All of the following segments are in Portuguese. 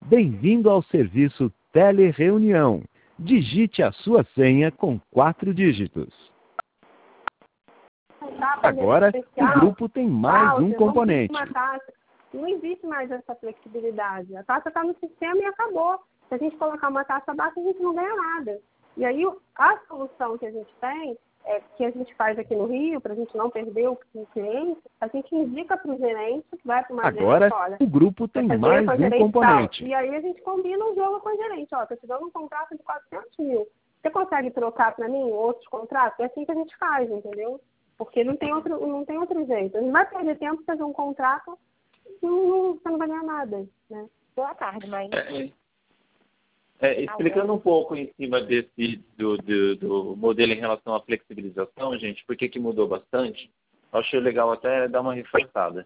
Bem-vindo ao serviço Telereunião. Digite a sua senha com 4 dígitos. Agora, o grupo tem mais um componente. Não existe mais essa flexibilidade. A taxa está no sistema e acabou. Se a gente colocar uma taxa baixa, a gente não ganha nada. E aí, a solução que a gente tem, que a gente faz aqui no Rio, para a gente não perder o cliente, a gente indica para o gerente, que vai para uma Agora, gerente, olha, o grupo tem mais um componente. E aí a gente combina um jogo com o gerente. Ó, estou te dando um contrato de 400 mil. Você consegue trocar para mim outros contratos? É assim que a gente faz, entendeu? Porque não tem outro jeito. A gente vai perder tempo fazer um contrato e você não vai ganhar nada, né? Boa tarde, mãe. Explicando um pouco em cima do modelo em relação à flexibilização, gente, por que mudou bastante, acho legal até dar uma reforçada.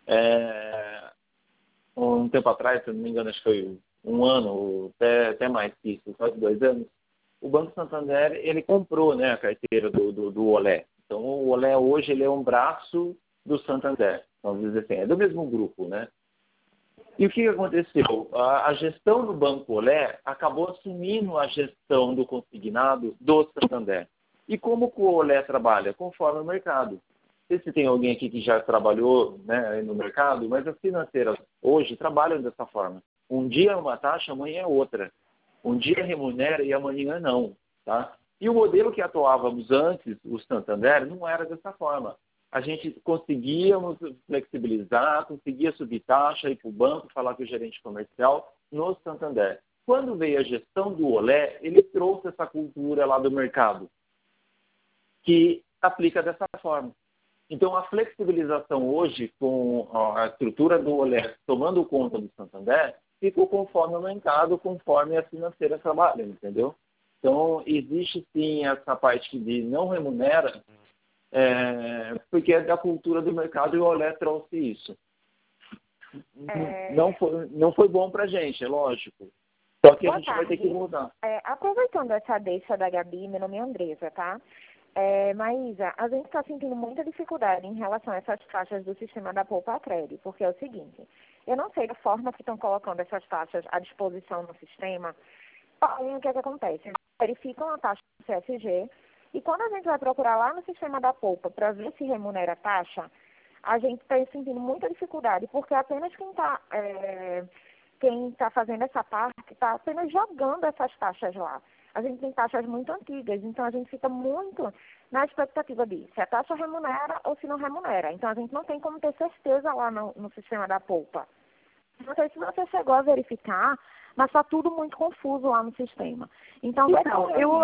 Um tempo atrás, se eu não me engano, acho que foi um ano, ou até mais que isso, quase 2 anos, o Banco Santander, ele comprou, né, a carteira do Olé. Então, o Olé hoje ele é um braço do Santander, vamos dizer assim, é do mesmo grupo, né? E o que aconteceu? A gestão do Banco Olé acabou assumindo a gestão do consignado do Santander. E como o Olé trabalha? Conforme o mercado. Não sei se tem alguém aqui que já trabalhou, né, no mercado, mas as financeiras hoje trabalham dessa forma. Um dia é uma taxa, amanhã é outra. Um dia remunera e amanhã não. Tá? E o modelo que atuávamos antes, o Santander, não era dessa forma. A gente conseguíamos flexibilizar, conseguia subir taxa, ir para o banco, falar com o gerente comercial no Santander. Quando veio a gestão do Olé, ele trouxe essa cultura lá do mercado, que aplica dessa forma. Então, a flexibilização hoje, com a estrutura do Olé tomando conta do Santander, ficou conforme o mercado, conforme a financeira trabalha, entendeu? Então, existe sim essa parte que não remunera, porque é da cultura do mercado e o Olé trouxe isso. Não foi bom para a gente, é lógico. Só que a gente vai ter que mudar. Aproveitando essa deixa da Gabi, meu nome é Andresa, tá? Maísa, a gente está sentindo muita dificuldade em relação a essas taxas do sistema da Poupa Crédito, porque é o seguinte, eu não sei da forma que estão colocando essas taxas à disposição no sistema, porém o que acontece? Eles verificam a taxa do CFG, e quando a gente vai procurar lá no sistema da Poupa para ver se remunera a taxa, a gente está sentindo muita dificuldade, porque apenas quem está fazendo essa parte está apenas jogando essas taxas lá. A gente tem taxas muito antigas, então a gente fica muito na expectativa de se a taxa remunera ou se não remunera. Então a gente não tem como ter certeza lá no sistema da Poupa. Não sei se você chegou a verificar, mas está tudo muito confuso lá no sistema. Então, vai correr o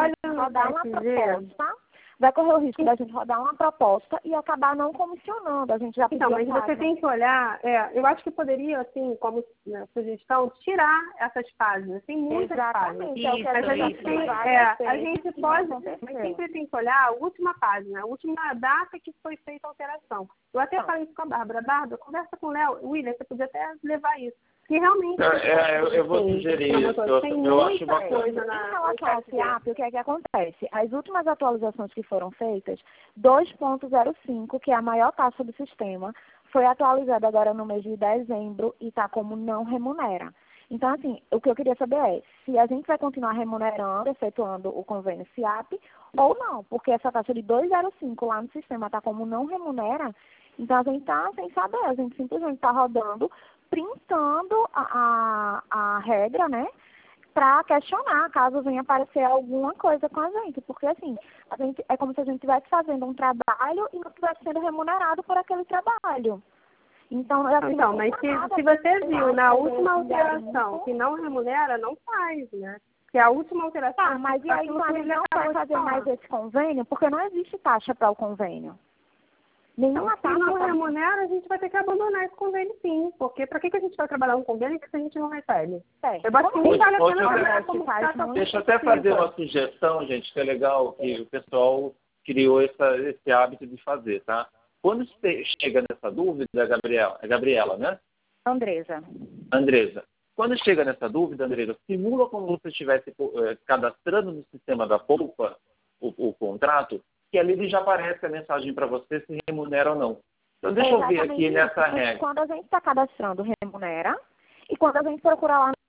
risco da gente rodar uma proposta e acabar não comissionando. A gente já pediu mas você tem que olhar, eu acho que poderia, assim, como sugestão, tirar essas páginas. Tem muitas páginas. A gente pode, mas sempre tem que olhar a última página, a última data que foi feita a alteração. Eu até falei isso com a Bárbara. Bárbara, conversa com o Léo. William, você podia até levar isso. Que realmente... eu vou sugerir isso. Eu acho uma coisa. Em relação ao FIAP, o que é que acontece? As últimas atualizações que foram feitas, 2.05, que é a maior taxa do sistema, foi atualizada agora no mês de dezembro e está como não remunera. Então, assim, o que eu queria saber é se a gente vai continuar remunerando, efetuando o convênio FIAP, ou não, porque essa taxa de 2,05 lá no sistema está como não remunera, então a gente está sem saber, a gente simplesmente está rodando, printando a regra, né, para questionar, caso venha aparecer alguma coisa com a gente, porque assim, é como se a gente estivesse fazendo um trabalho e não estivesse sendo remunerado por aquele trabalho. Então, mas se você viu na última alteração que não remunera, não faz, né? Que a última alteração... mas e aí então a gente não vai fazer mais esse convênio, porque não existe taxa para o convênio. Nenhuma taxa. Se não remunera, a gente vai ter que abandonar esse convênio, sim. Porque para que a gente vai trabalhar um convênio se a gente não recebe? Eu acho que nem vale a pena Deixa eu até fazer uma sugestão, gente, que é legal que o pessoal criou esse hábito de fazer, tá? Quando você chega nessa dúvida, Gabriela, né? Andresa. Quando chega nessa dúvida, Andresa, simula como se estivesse cadastrando no sistema da Poupa o contrato, que ali já aparece a mensagem para você se remunera ou não. Então, deixa eu ver aqui nessa regra. Quando a gente está cadastrando remunera, E quando a gente procurar lá...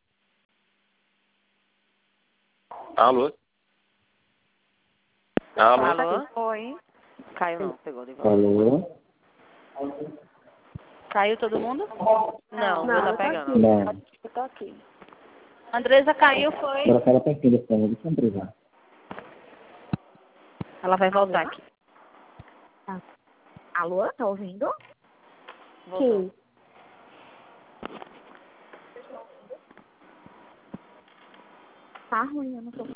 Alô? Alô? Oi. Caiu não, pegou de volta. Alô? Caiu todo mundo? Não, Não, tá eu tô pegando. aqui. Não. Eu tô aqui. Andresa caiu, foi? Agora fala pertinho do fone, deixa eu entregar. Ela vai voltar aqui. Alô, tá ouvindo? Voltou. Sim. Tá ruim, eu não tô...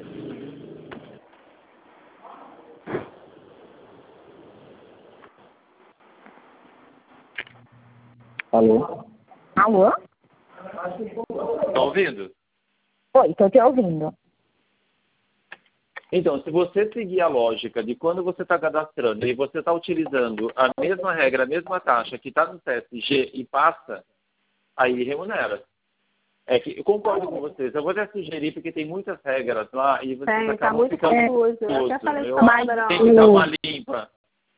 Alô? Alô? Tá ouvindo? Oi, tô te ouvindo. Então, se você seguir a lógica de quando você está cadastrando e você está utilizando a mesma regra, a mesma taxa que está no CSG e passa, aí remunera. É que eu concordo com vocês. Eu vou até sugerir, porque tem muitas regras lá e vocês Tá acabam muito ficando confuso. Eu até falei Eu com Mas- ela, tenho que dar uma limpa.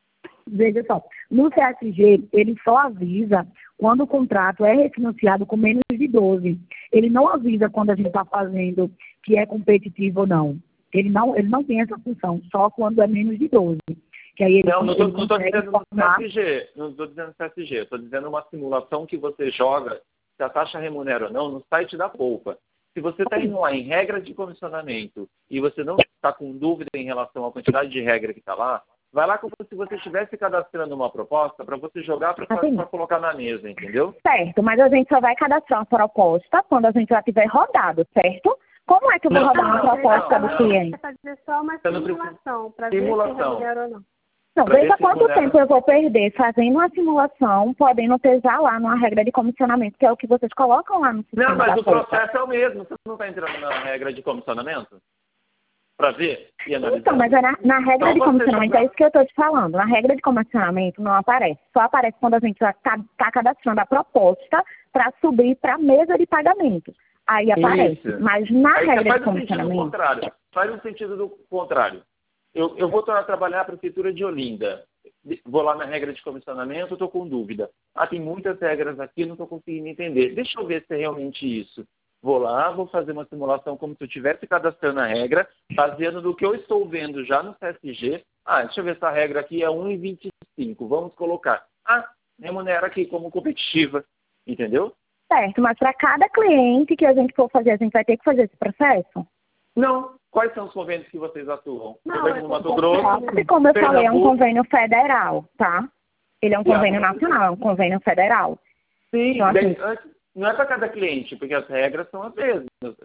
Veja só, no CSG, ele só avisa quando o contrato é refinanciado com menos de 12. Ele não avisa quando a gente está fazendo que é competitivo ou não. Ele não tem essa função, só quando é menos de 12. Que aí ele, Não ele estou consegue dizendo no informar. CSG. Não estou dizendo CSG. Estou dizendo uma simulação que você joga, se a taxa remunera ou não, no site da Poupa. Se você está indo lá em regra de comissionamento e você não está com dúvida em relação à quantidade de regra que está lá, vai lá como se você estivesse cadastrando uma proposta para você jogar para colocar na mesa, entendeu? Certo, mas a gente só vai cadastrar uma proposta quando a gente já tiver rodado, certo? Como é que eu vou rodar uma proposta do cliente? Vai fazer só uma Você não precisa- simulação para ver se Simulação. remunera ou não. Não, Pra ver veja se quanto remunera. tempo eu vou perder fazendo uma simulação, podendo ter já lá numa regra de comissionamento, que é o que vocês colocam lá no sistema Não, mas da o Poupa. processo é o mesmo. Você não está entrando na regra de comissionamento? Para ver e analisar? Então, mas é na regra Então de você comissionamento, jogar- é isso que eu estou te falando. Na regra de comissionamento não aparece. Só aparece quando a gente já está cadastrando a proposta para subir para a mesa de pagamento. Aí aparece. Isso. Mas na Aí regra de faz o sentido comissionamento... contrário. Faz o sentido do contrário. Eu vou trabalhar a prefeitura de Olinda. Vou lá na regra de comissionamento, estou com dúvida. Tem muitas regras aqui, não estou conseguindo entender. Deixa eu ver se é realmente isso. Vou lá, vou fazer uma simulação como se eu estivesse cadastrando a regra, baseando no que eu estou vendo já no CSG. Deixa eu ver se a regra aqui é 1,25. Vamos colocar. Remunera aqui como competitiva. Entendeu? Certo, mas para cada cliente que a gente for fazer, a gente vai ter que fazer esse processo? Não. Quais são os convênios que vocês atuam? Não, Convênio é no Mato com- Grosso, E como eu falei, é um Pernambuco. convênio federal, tá? Ele é um convênio nacional, é um convênio federal. Sim, Então, assim, não é para cada cliente, porque as regras são as mesmas.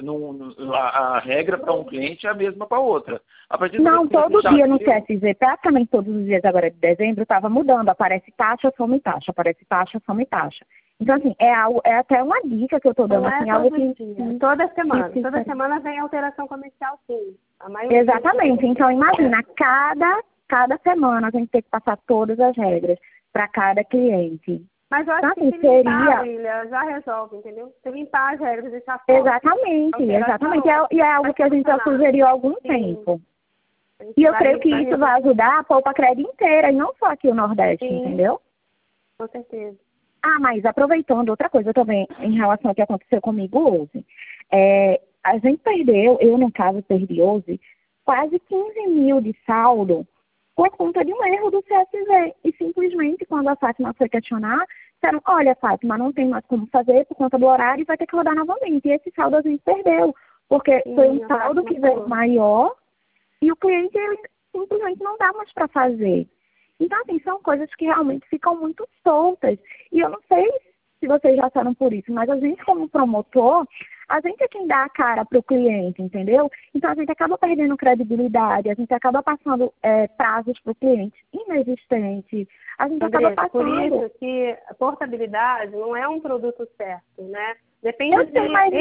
A regra para um cliente é a mesma para outra. A partir do Não, momento que todo você já dia no viu- CSG, praticamente todos os dias agora de dezembro, estava mudando. Aparece taxa, some taxa, aparece taxa, some taxa. Então, assim, é até uma dica que eu estou dando, Não é assim, algo todo que... dia, toda semana. que- Toda semana vem alteração comercial, sim. A maioria. Exatamente. Então, imagina, cada semana a gente tem que passar todas as regras para cada cliente. Mas eu acho Assim, que se limpar, seria- William, já resolve, entendeu? Se limpar as regras, deixar fora. Exatamente, Alteração. exatamente. E é algo que a gente já sugeriu há algum tempo. A gente E eu vai- creio que vai isso vai ajudar a Poupa Cred inteira, e não só aqui o Nordeste, Sim. entendeu? Com certeza. Mas aproveitando outra coisa também, em relação ao que aconteceu comigo hoje. A gente perdeu, eu no caso perdi hoje, quase 15 mil de saldo por conta de um erro do CSV. E simplesmente, quando a Fátima foi questionar, disseram, olha, Fátima, não tem mais como fazer por conta do horário e vai ter que rodar novamente. E esse saldo a gente perdeu, porque Sim, foi um a saldo Fátima que veio falou. maior e o cliente ele simplesmente não dá mais para fazer. Então, assim, são coisas que realmente ficam muito soltas. E eu não sei se vocês já passaram por isso, mas a gente, como promotor, a gente é quem dá a cara para o cliente, entendeu? Então, a gente acaba perdendo credibilidade, a gente acaba passando prazos para o cliente inexistentes, a gente acaba Andressa, por passando... isso que a portabilidade não é um produto certo, né? Depende Eu sei, mas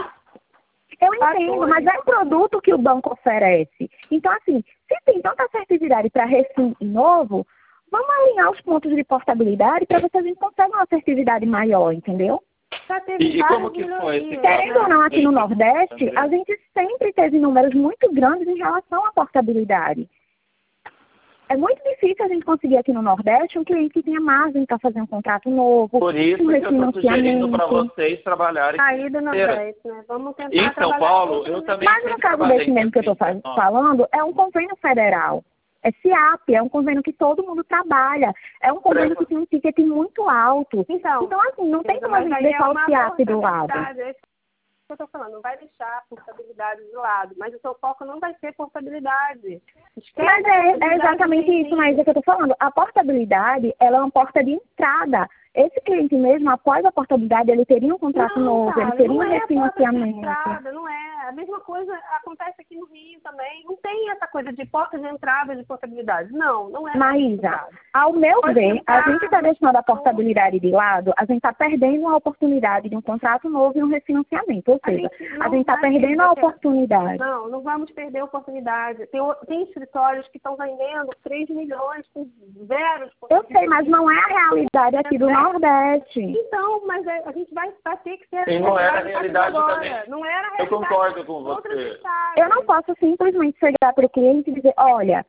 eu entendo, mas é um produto que o banco oferece. Então, assim, se tem tanta assertividade para refim e novo, vamos alinhar os pontos de portabilidade para ver se a gente consegue uma assertividade maior, entendeu? Já teve E várias como que foi melhorias, esse Querendo ou não, aqui no Nordeste, André. a gente sempre teve números muito grandes em relação à portabilidade. É muito difícil a gente conseguir aqui no Nordeste um cliente que tenha margem para fazer um contrato novo. Por isso que eu estou sugerindo para vocês trabalharem. Aí do Nordeste, né? Vamos tentar em São Paulo, eu também. Mas no caso desse mesmo que eu estou falando, é um convênio federal. É CIAP, é um convênio que todo mundo trabalha. É um convênio que tem um ticket muito alto. Então assim, não tem como a gente deixar o CIAP do lado. Eu estou falando, não vai deixar a portabilidade de lado, mas o seu foco não vai ser portabilidade. Mas é exatamente isso, Maísa, que eu estou falando. A portabilidade, ela é uma porta de entrada. Esse cliente mesmo, após a portabilidade, ele teria um contrato novo, ele teria um refinanciamento. Não é. A mesma coisa acontece aqui no Rio também. Não tem essa coisa de porta de entrada de portabilidade. Não é. Maísa, ao meu ver, a gente está deixando a portabilidade de lado, a gente está perdendo a oportunidade de um contrato novo e um refinanciamento. Ou seja, a gente está perdendo a oportunidade. Não vamos perder a oportunidade. Tem escritórios que estão vendendo 3 milhões com zeros. Eu sei, mas não é a realidade aqui do Nordeste. Então, mas a gente vai ter que ser... E não era a realidade também. Não era a realidade. Eu concordo com você. Eu não posso simplesmente chegar para o cliente e dizer, olha,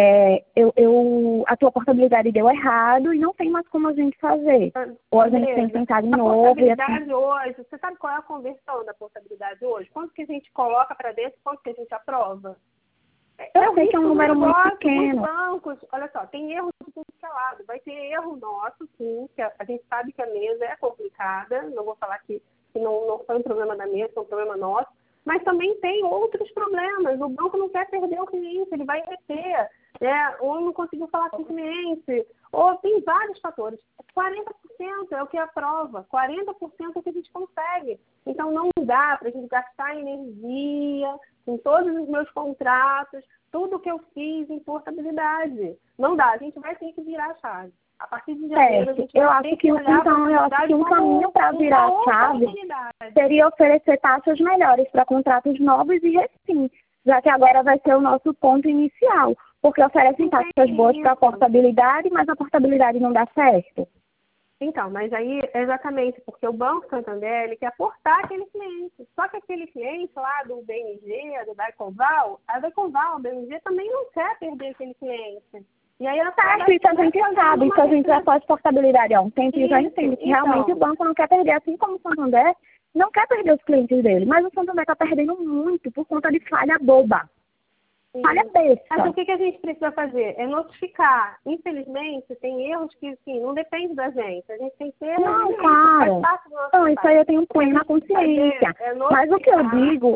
a tua portabilidade deu errado e não tem mais como a gente fazer. Ou a gente tem que tentar de novo. A portabilidade hoje, você sabe qual é a conversão da portabilidade hoje? Quanto que a gente coloca para dentro, quanto que a gente aprova? Eu sei que é um número muito pequeno. Bancos, olha só, tem erro de tudo que é lado. Vai ter erro nosso, sim, que a gente sabe que a mesa é complicada. Não vou falar que não foi um problema da mesa, foi um problema nosso. Mas também tem outros problemas. O banco não quer perder o cliente, ele vai reter. Ou não conseguiu falar com o cliente. Ou tem vários fatores. 40% é o que aprova. 40% é o que a gente consegue. Então não dá para a gente gastar energia em todos os meus contratos, tudo que eu fiz em portabilidade. Não dá, a gente vai ter que virar a chave. A partir de janeiro, a gente vai ter que olhar então, eu acho que um caminho para virar a chave seria oferecer taxas melhores para contratos novos e recém, já que agora vai ser o nosso ponto inicial, porque oferecem taxas boas para a portabilidade, mas a portabilidade não dá certo. Então, mas aí, exatamente, porque o Banco Santander, ele quer aportar aquele cliente. Só que aquele cliente lá do BMG, do Daicoval, a BMG também não quer perder aquele cliente. E aí ela isso a gente sabe, isso a gente já faz portabilidade há um tempo e já entende que realmente o banco não quer perder, assim como o Santander não quer perder os clientes dele, mas o Santander está perdendo muito por conta de falha boba. Falha besta. Mas o que a gente precisa fazer? É notificar. Infelizmente, tem erros que, assim, não depende da gente. A gente tem que ter... Não, claro. Não, isso aí eu tenho plena consciência. Mas o que eu digo...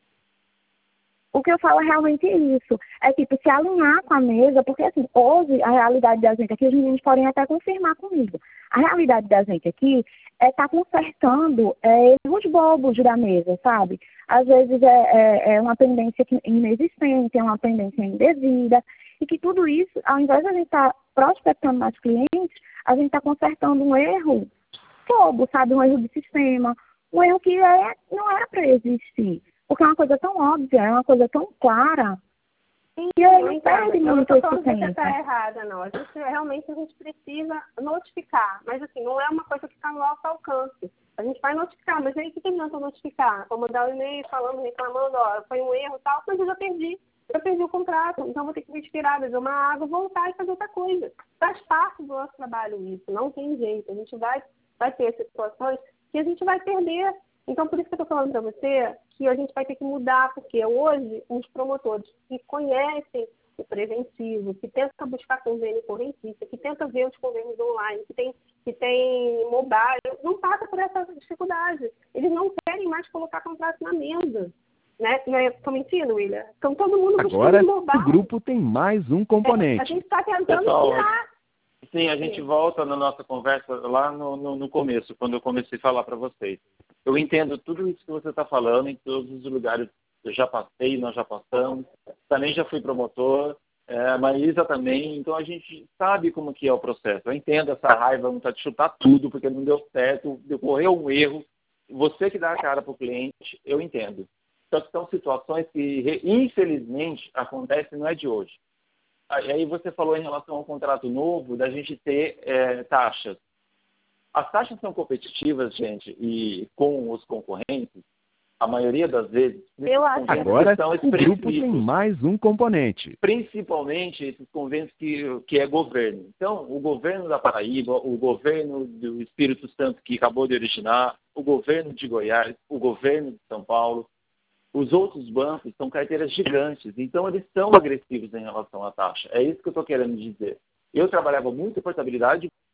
O que eu falo é realmente isso. É tipo, se alinhar com a mesa, porque assim, hoje a realidade da gente aqui, os meninos podem até confirmar comigo. A realidade da gente aqui é estar consertando erros bobos da mesa, sabe? Às vezes é uma pendência inexistente, é uma pendência indevida, e que tudo isso, ao invés de a gente estar prospectando mais clientes, a gente está consertando um erro bobo, sabe? Um erro de sistema, um erro que não era para existir. Porque é uma coisa tão óbvia, é uma coisa tão clara. E aí não perde muito esse tempo. Eu não estou falando que você está errada, não. Realmente a gente precisa notificar. Mas assim, não é uma coisa que está no nosso alcance. A gente vai notificar, mas aí o que adianta notificar? Vou mandar um e-mail falando, reclamando, foi um erro e tal, mas eu já perdi. Eu perdi o contrato, então vou ter que respirar, beber uma água, voltar e fazer outra coisa. Faz parte do nosso trabalho isso, não tem jeito. A gente vai ter situações que a gente vai perder. Então, por isso que eu estou falando para você que a gente vai ter que mudar, porque hoje os promotores que conhecem o preventivo, que tentam buscar convênio correntista, que tentam ver os convênios online, que tem mobile, não passa por essa dificuldade. Eles não querem mais colocar contrato na mesa. Né? Estou mentindo, William? Então, todo mundo agora, o grupo tem mais um componente. A gente está tentando tirar... Sim, a gente volta na nossa conversa lá no começo, quando eu comecei a falar para vocês. Eu entendo tudo isso que você está falando, em todos os lugares eu já passei, nós já passamos, também já fui promotor, a Maísa também, então a gente sabe como que é o processo. Eu entendo essa raiva, vontade de chutar tudo, porque não deu certo, ocorreu um erro, você que dá a cara para o cliente, eu entendo. Só que são situações que, infelizmente, acontecem, não é de hoje. Aí você falou em relação ao contrato novo, da gente ter taxas. As taxas são competitivas, gente, e com os concorrentes, A maioria das vezes, Eu acho que Agora, são o grupo tem expressivos, mais um componente. principalmente esses convênios que é governo. Então, o governo da Paraíba, o governo do Espírito Santo, que acabou de originar, o governo de Goiás, o governo de São Paulo, os outros bancos são carteiras gigantes, então eles são agressivos em relação à taxa. É isso que eu estou querendo dizer. Eu trabalhava muito em portabilidade,